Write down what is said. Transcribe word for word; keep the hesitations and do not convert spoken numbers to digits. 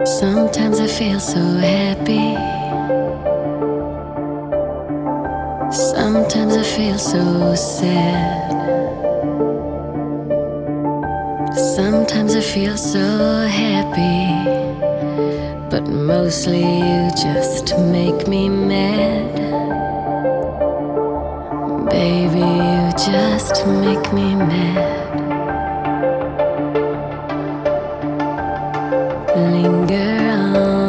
Sometimes I feel so happy. Sometimes I feel so sad. Sometimes I feel so happy, but mostly you just make me mad. Baby, you just make me mad. Linger on.